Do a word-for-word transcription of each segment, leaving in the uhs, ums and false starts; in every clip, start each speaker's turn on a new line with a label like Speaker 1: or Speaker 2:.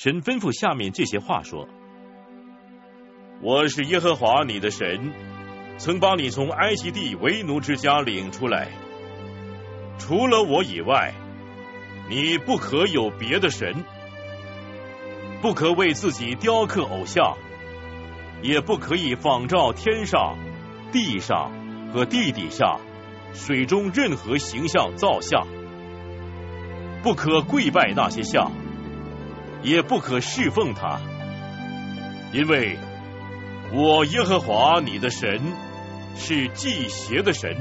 Speaker 1: 神吩咐下面这些话说：我是耶和华你的神，曾把你从埃及地为奴之家领出来，除了我以外，你不可有别的神，不可为自己雕刻偶像，也不可以仿照天上、地上和地底下、水中任何形象造像，不可跪拜那些像，也不可侍奉他，因为我耶和华你的神是忌邪的神，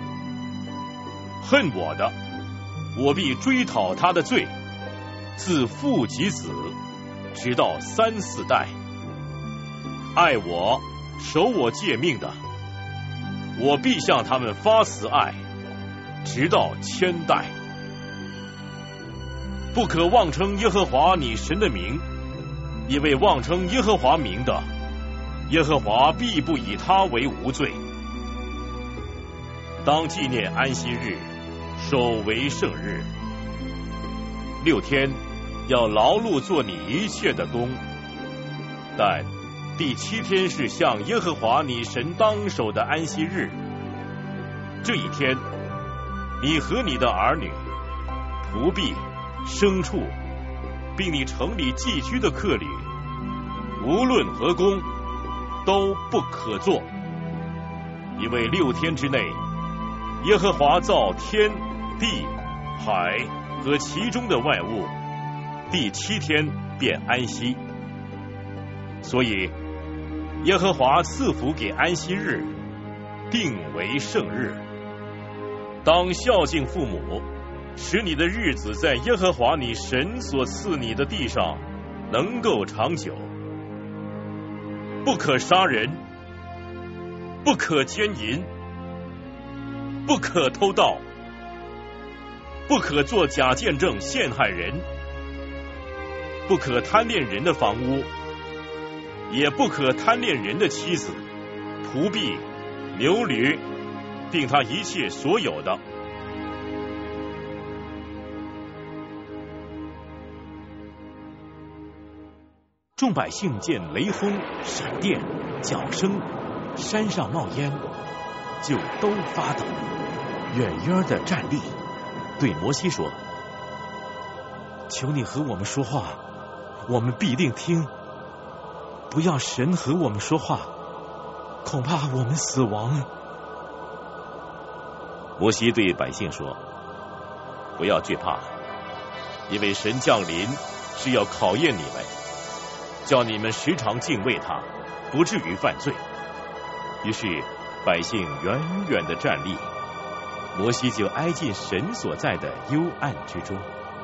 Speaker 1: 恨我的，我必追讨他的罪，自父及子，直到三四代；爱我、守我诫命的，我必向他们发慈爱，直到千代。不可妄称耶和华你神的名，因为妄称耶和华名的，耶和华必不以他为无罪。当纪念安息日，守为圣日。六天要劳碌做你一切的工，但第七天是向耶和华你神当守的安息日。这一天，你和你的儿女、仆婢、牲畜，并你城里寄居的客旅，无论何工，都不可做，因为六天之内，耶和华造天地海和其中的万物，第七天便安息。所以耶和华赐福给安息日，定为圣日。当孝敬父母，使你的日子在耶和华你神所赐你的地上能够长久。不可杀人，不可奸淫，不可偷盗，不可作假见证陷害人，不可贪恋人的房屋，也不可贪恋人的妻子、仆婢、牛驴，并他一切所有的。众百姓见雷轰、闪电、脚声，山上冒烟，就都发抖，远远的站立，对摩西说：求你和我们说话，我们必定听，不要神和我们说话，恐怕我们死亡。摩西对百姓说：不要惧怕，因为神降临是要考验你们，叫你们时常敬畏他，不至于犯罪。于是百姓远远的站立，摩西就挨进神所在的幽暗之中。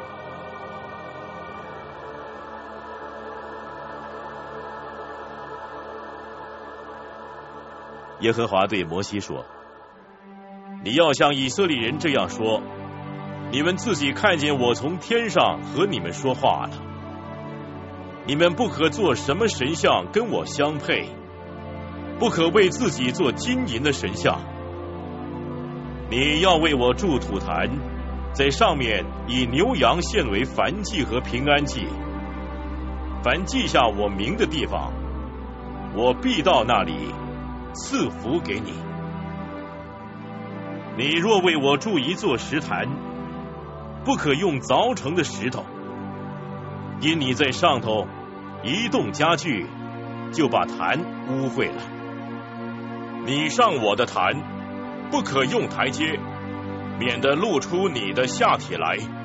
Speaker 1: 耶和华对摩西说：你要像以色列人这样说，你们自己看见我从天上和你们说话了。你们不可做什么神像跟我相配，不可为自己做金银的神像。你要为我筑土坛，在上面以牛羊献为燔祭和平安祭。凡记下我名的地方，我必到那里赐福给你。你若为我筑一座石坛，不可用凿成的石头，因你在上头移动家具，就把坛污秽了。你上我的坛，不可用台阶，免得露出你的下体来。